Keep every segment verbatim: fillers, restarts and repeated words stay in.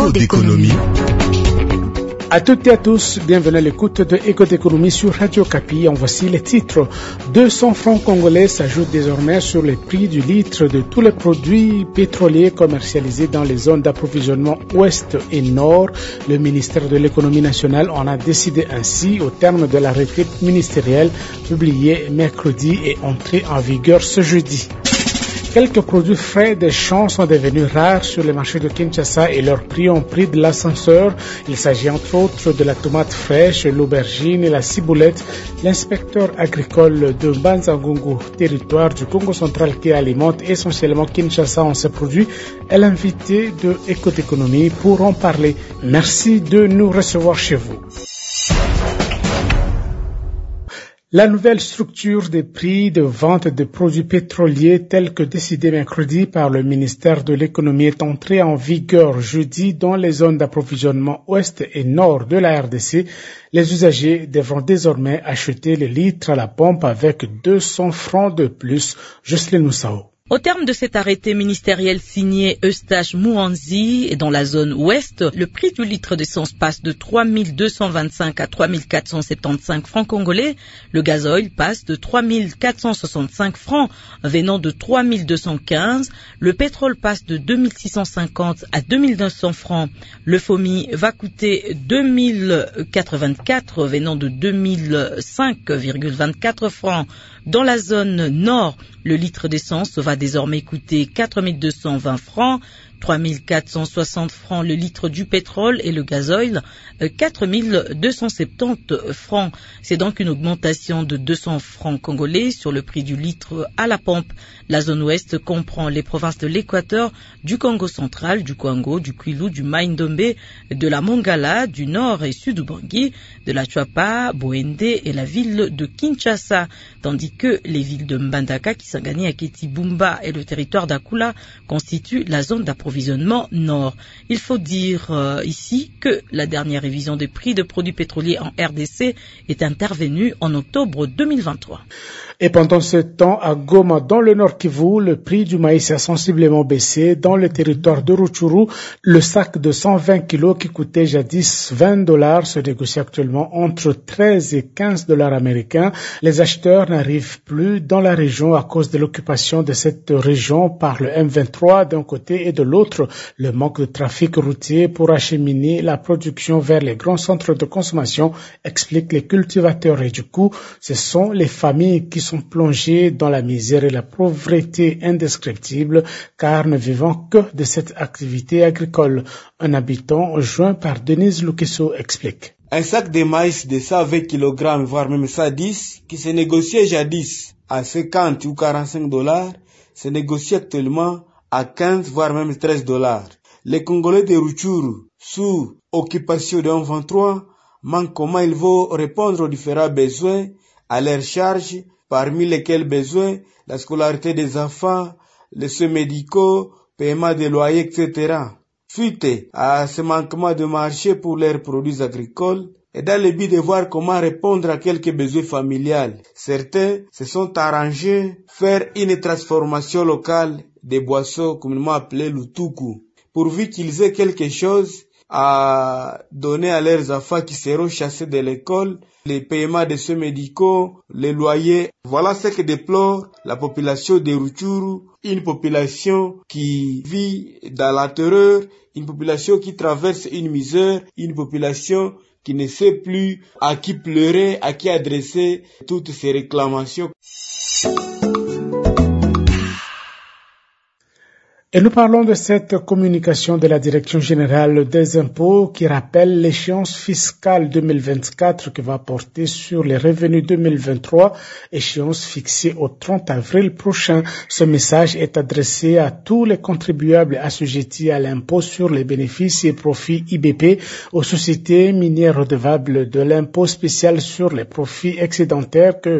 Écho d'économie. À toutes et à tous, bienvenue à l'écoute de Écho d'économie sur Radio Kapi. En voici les titres. deux cents francs congolais s'ajoutent désormais sur les prix du litre de tous les produits pétroliers commercialisés dans les zones d'approvisionnement ouest et nord. Le ministère de l'économie nationale en a décidé ainsi au terme de l'arrêté ministériel publié mercredi et entré en vigueur ce jeudi. Quelques produits frais des champs sont devenus rares sur les marchés de Kinshasa et leurs prix ont pris de l'ascenseur. Il s'agit entre autres de la tomate fraîche, l'aubergine et la ciboulette. L'inspecteur agricole de Banzangungu, territoire du Congo central qui alimente essentiellement Kinshasa en ces produits, est l'invité de Écho d'économie pour en parler. Merci de nous recevoir chez vous. La nouvelle structure des prix de vente de produits pétroliers telle que décidée mercredi par le ministère de l'économie est entrée en vigueur jeudi dans les zones d'approvisionnement ouest et nord de la R D C. Les usagers devront désormais acheter les litres à la pompe avec deux cents francs de plus. Jocelyne Moussao. Au terme de cet arrêté ministériel signé Eustache Mouanzi et dans la zone ouest, le prix du litre d'essence passe de trois mille deux cent vingt-cinq à trois mille quatre cent soixante-quinze francs congolais. Le gazoil passe de trois mille quatre cent soixante-cinq francs venant de trois mille deux cent quinze. Le pétrole passe de deux mille six cent cinquante à deux mille neuf cents francs. Le F O M I va coûter deux mille quatre-vingt-quatre venant de deux mille cinq virgule vingt-quatre francs. Dans la zone nord, le litre d'essence va désormais coûter quatre mille deux cent vingt francs, trois mille quatre cent soixante francs le litre du pétrole et le gazoil, quatre mille deux cent soixante-dix francs. C'est donc une augmentation de deux cents francs congolais sur le prix du litre à la pompe. La zone ouest comprend les provinces de l'Équateur, du Congo central, du Kwango, du Kwilu, du Mai-Ndombe, de la Mongala, du nord et sud Ubangi, de la Chouapa, Boende et la ville de Kinshasa, tandis que les villes de Mbandaka, Kisangani, Aketi, Bumba et le territoire d'Akula constituent la zone d'approvisionnement nord. Il faut dire euh, ici que la dernière révision des prix de produits pétroliers en R D C est intervenue en octobre deux mille vingt-trois. Et pendant ce temps, à Goma, dans le Nord Kivu, le prix du maïs a sensiblement baissé. Dans le territoire de Rutshuru, le sac de cent vingt kilos qui coûtait jadis vingt dollars se négocie actuellement entre treize et quinze dollars américains. Les acheteurs n'arrivent plus dans la région à cause de l'occupation de cette région par le M vingt-trois d'un côté et de l'autre, le manque de trafic routier pour acheminer la production vers les grands centres de consommation, expliquent les cultivateurs. Et du coup, ce sont les familles qui sont plongés dans la misère et la pauvreté indescriptible car ne vivant que de cette activité agricole. Un habitant joint par Denise Lukeso explique. Un sac de maïs de cent vingt kilogrammes, voire même cent dix, qui se négociait jadis à cinquante ou quarante-cinq dollars, se négocie actuellement à quinze, voire même treize dollars. Les Congolais de Rutshuru, sous occupation de M vingt-trois, manquent comment ils vont répondre aux différents besoins à leur charge, parmi lesquels besoins, la scolarité des enfants, les soins médicaux, paiement des loyers, et cetera. Suite à ce manquement de marché pour leurs produits agricoles, et dans le but de voir comment répondre à quelques besoins familiales, certains se sont arrangés faire une transformation locale des boissons communément appelées lutuku, pourvu qu'ils aient quelque chose à donner à leurs enfants qui seront chassés de l'école, les paiements de soins médicaux, les loyers. Voilà ce que déplore la population de Rutshuru, une population qui vit dans la terreur, une population qui traverse une misère, une population qui ne sait plus à qui pleurer, à qui adresser toutes ces réclamations. Et nous parlons de cette communication de la Direction générale des impôts qui rappelle l'échéance fiscale deux mille vingt-quatre qui va porter sur les revenus deux mille vingt-trois, échéance fixée au trente avril prochain. Ce message est adressé à tous les contribuables assujettis à l'impôt sur les bénéfices et profits I B P, aux sociétés minières redevables de l'impôt spécial sur les profits excédentaires que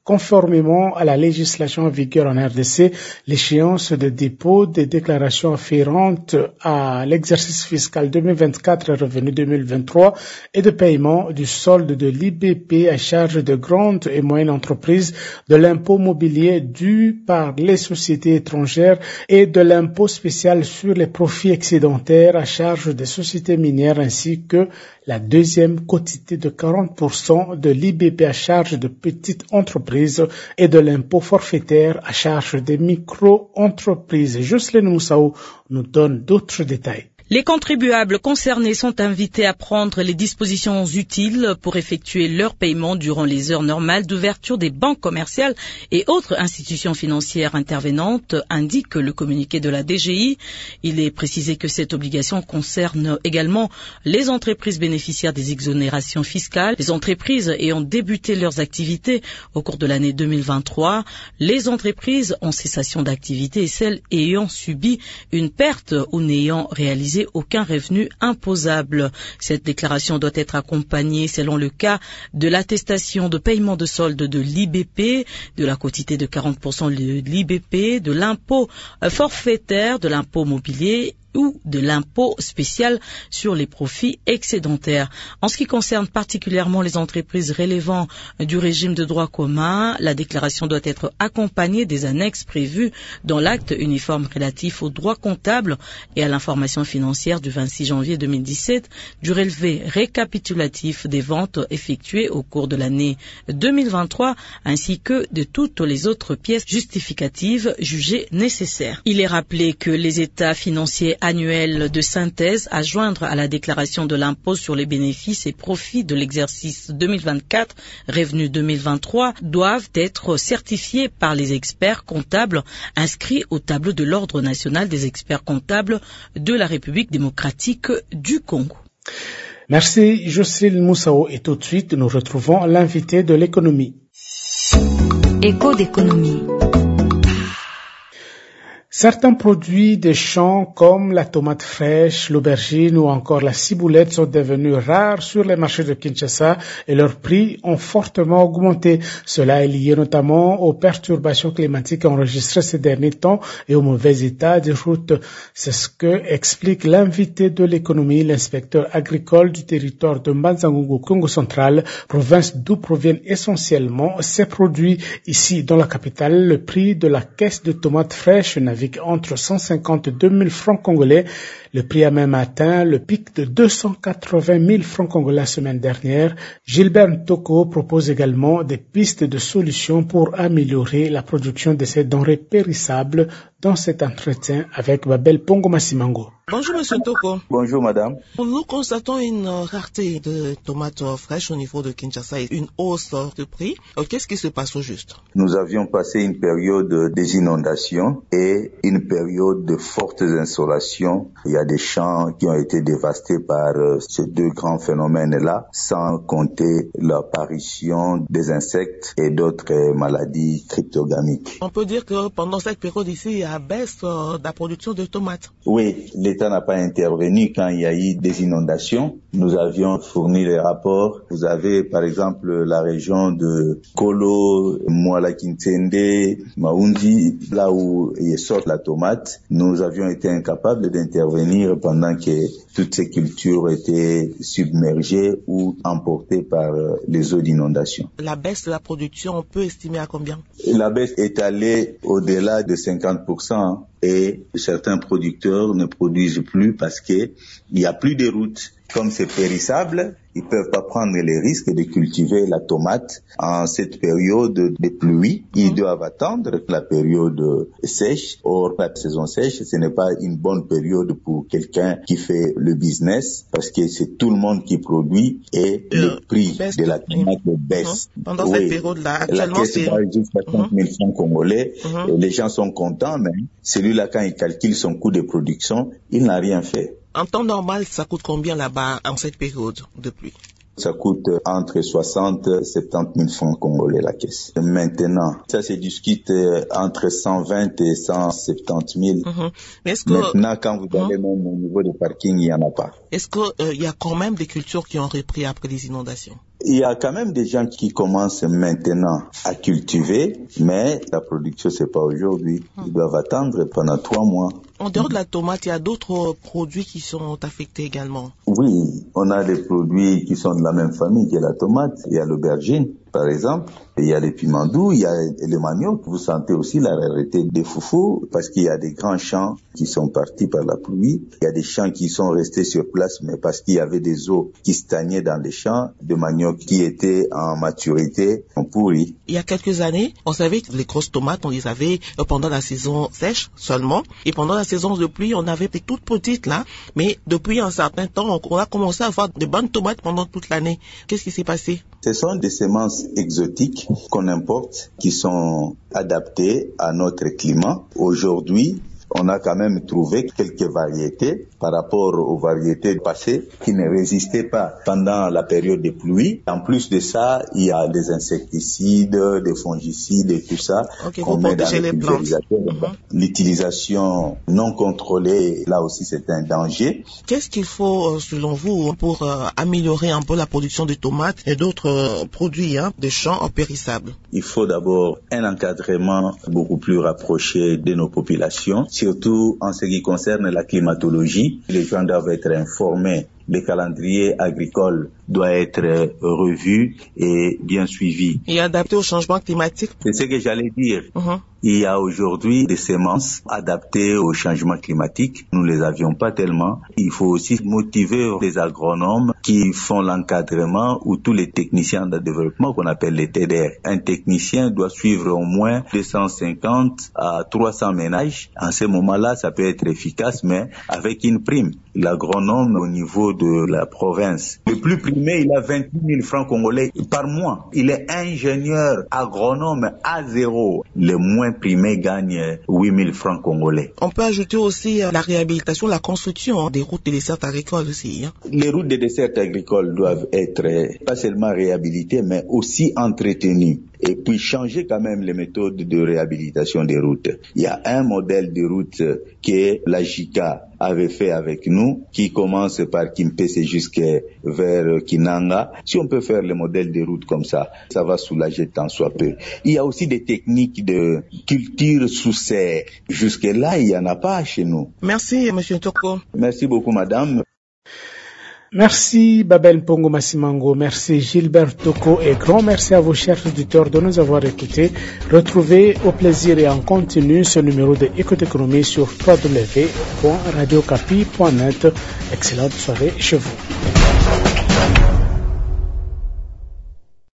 Conformément à la législation en vigueur en R D C, l'échéance de dépôt des déclarations afférentes à l'exercice fiscal deux mille vingt-quatre et revenu deux mille vingt-trois et de paiement du solde de l'I B P à charge de grandes et moyennes entreprises, de l'impôt mobilier dû par les sociétés étrangères et de l'impôt spécial sur les profits excédentaires à charge des sociétés minières ainsi que la deuxième quotité de quarante pour cent de l'I B P à charge de petites entreprises et de l'impôt forfaitaire à charge des micro-entreprises. Jocelyne Moussaou nous donne d'autres détails. Les contribuables concernés sont invités à prendre les dispositions utiles pour effectuer leur paiement durant les heures normales d'ouverture des banques commerciales et autres institutions financières intervenantes, indique le communiqué de la D G I. Il est précisé que cette obligation concerne également les entreprises bénéficiaires des exonérations fiscales, les entreprises ayant débuté leurs activités au cours de l'année deux mille vingt-trois, les entreprises en cessation d'activité et celles ayant subi une perte ou n'ayant réalisé aucun revenu imposable. Cette déclaration doit être accompagnée, selon le cas, de l'attestation de paiement de solde de l'I B P, de la quotité de quarante pour cent de l'I B P, de l'impôt forfaitaire, de l'impôt mobilier ou de l'impôt spécial sur les profits excédentaires. En ce qui concerne particulièrement les entreprises relevant du régime de droit commun, la déclaration doit être accompagnée des annexes prévues dans l'acte uniforme relatif au droit comptable et à l'information financière du vingt-six janvier deux mille dix-sept, du relevé récapitulatif des ventes effectuées au cours de l'année deux mille vingt-trois, ainsi que de toutes les autres pièces justificatives jugées nécessaires. Il est rappelé que les états financiers annuel de synthèse à joindre à la déclaration de l'impôt sur les bénéfices et profits de l'exercice deux mille vingt-quatre, revenu deux mille vingt-trois, doivent être certifiés par les experts comptables inscrits au tableau de l'Ordre national des experts comptables de la République démocratique du Congo. Merci Jocelyne Moussaou et tout de suite nous retrouvons l'invité de l'économie. Écho d'économie. Certains produits des champs comme la tomate fraîche, l'aubergine ou encore la ciboulette sont devenus rares sur les marchés de Kinshasa et leurs prix ont fortement augmenté. Cela est lié notamment aux perturbations climatiques enregistrées ces derniers temps et au mauvais état des routes. C'est ce que explique l'invité de l'économie, l'inspecteur agricole du territoire de Mbanzangungu, Congo central, province d'où proviennent essentiellement ces produits. Ici, dans la capitale, le prix de la caisse de tomates fraîches navigue entre cent cinquante et deux mille francs congolais. Le prix a même atteint le pic de deux cent quatre-vingt mille francs congolais la semaine dernière. Gilbert Ntoko propose également des pistes de solutions pour améliorer la production de ces denrées périssables dans cet entretien avec Babel Pongo Massimango. Bonjour Monsieur Toko. Bonjour Madame. Nous constatons une rareté de tomates fraîches au niveau de Kinshasa et une hausse de prix. Qu'est-ce qui se passe au juste? Nous avions passé une période des inondations et une période de fortes insolations. Il y a des champs qui ont été dévastés par ces deux grands phénomènes-là, sans compter l'apparition des insectes et d'autres maladies cryptogamiques. On peut dire que pendant cette période ici, il y a baisse de la production de tomates. Oui, l'État n'a pas intervenu quand il y a eu des inondations. Nous avions fourni les rapports. Vous avez par exemple la région de Kolo, Mwala Kintende, Maoundi, là où il sort la tomate. Nous avions été incapables d'intervenir pendant que toutes ces cultures étaient submergées ou emportées par les eaux d'inondation. La baisse de la production, on peut estimer à combien? La baisse est allée au-delà de cinquante pour cent et certains producteurs ne produisent plus parce qu'il n'y a plus de routes. Comme c'est périssable, ils peuvent pas prendre les risques de cultiver la tomate en cette période de pluie. Ils doivent attendre la période sèche. Or, la saison sèche, ce n'est pas une bonne période pour quelqu'un qui fait le business parce que c'est tout le monde qui produit et euh, le prix de la tomate baisse. Mmh. Pendant oui. cette période-là, actuellement, la caisse c'est... va jusqu'à trente mille francs congolais. Mmh. Et les gens sont contents, mais celui-là, quand il calcule son coût de production, il n'a rien fait. En temps normal, ça coûte combien là-bas en cette période de pluie? Ça coûte entre soixante et soixante-dix mille francs congolais la caisse. Maintenant, ça se discute entre cent vingt et cent soixante-dix mille. Mm-hmm. Mais est-ce que... Maintenant, quand vous allez mm-hmm. même au niveau de parking, il n'y en a pas. Est-ce qu'il euh, y a quand même des cultures qui ont repris après les inondations? Il y a quand même des gens qui commencent maintenant à cultiver, mais la production, c'est pas aujourd'hui. Ils doivent attendre pendant trois mois. En dehors de la tomate, il y a d'autres produits qui sont affectés également. Oui, on a des produits qui sont de la même famille que la tomate. Il y a l'aubergine, par exemple. Il y a les piments doux, il y a le manioc. Vous sentez aussi la rareté des foufous parce qu'il y a des grands champs qui sont partis par la pluie. Il y a des champs qui sont restés sur place, mais parce qu'il y avait des eaux qui stagnaient dans les champs, de manioc qui étaient en maturité, ont pourri. Il y a quelques années, on savait que les grosses tomates, on les avait pendant la saison sèche seulement. Et pendant la saison de pluie, on avait des toutes petites là. Mais depuis un certain temps, on a commencé à avoir de bonnes tomates pendant toute l'année. Qu'est-ce qui s'est passé? Ce sont des semences exotiques qu'on importe, qui sont adaptées à notre climat. Aujourd'hui, on a quand même trouvé quelques variétés par rapport aux variétés passées qui ne résistaient pas pendant la période des pluies. En plus de ça, il y a des insecticides, des fongicides et tout ça okay, qu'on met dans les pulvérisateurs. Mm-hmm. L'utilisation non contrôlée, là aussi, c'est un danger. Qu'est-ce qu'il faut, selon vous, pour euh, améliorer un peu la production de tomates et d'autres euh, produits hein, de champs périssables? Il faut d'abord un encadrement beaucoup plus rapproché de nos populations, surtout en ce qui concerne la climatologie. Les gens doivent être informés. Le calendrier agricole doit être revu et bien suivi. Et adapté au changement climatique. C'est ce que j'allais dire. Uh-huh. Il y a aujourd'hui des semences adaptées au changement climatique. Nous les avions pas tellement. Il faut aussi motiver les agronomes qui font l'encadrement ou tous les techniciens de développement qu'on appelle les T D R. Un technicien doit suivre au moins deux cent cinquante à trois cents ménages. En ce moment-là, ça peut être efficace, mais avec une prime. L'agronome au niveau de la province, le plus primé, il a vingt-huit mille francs congolais par mois. Il est ingénieur agronome A zéro. Le moins primé gagne huit mille francs congolais. On peut ajouter aussi la réhabilitation, la construction hein, des routes et des dessertes agricoles aussi. Hein. Les routes des dessertes agricoles doivent être pas seulement réhabilitées, mais aussi entretenues. Et puis changer quand même les méthodes de réhabilitation des routes. Il y a un modèle de route que la J C A avait fait avec nous, qui commence par Kimpese jusqu'à vers Kinanga. Si on peut faire le modèle de route comme ça, ça va soulager tant soit peu. Il y a aussi des techniques de culture sous serre. Jusque-là, il n'y en a pas chez nous. Merci, Monsieur Toko. Merci beaucoup, madame. Merci Babel Pongo Massimango, merci Gilbert Toko et grand merci à vos chers auditeurs de nous avoir écoutés. Retrouvez au plaisir et en continu ce numéro de Écoute Économie sur w w w point radio capi point net. Excellente soirée chez vous.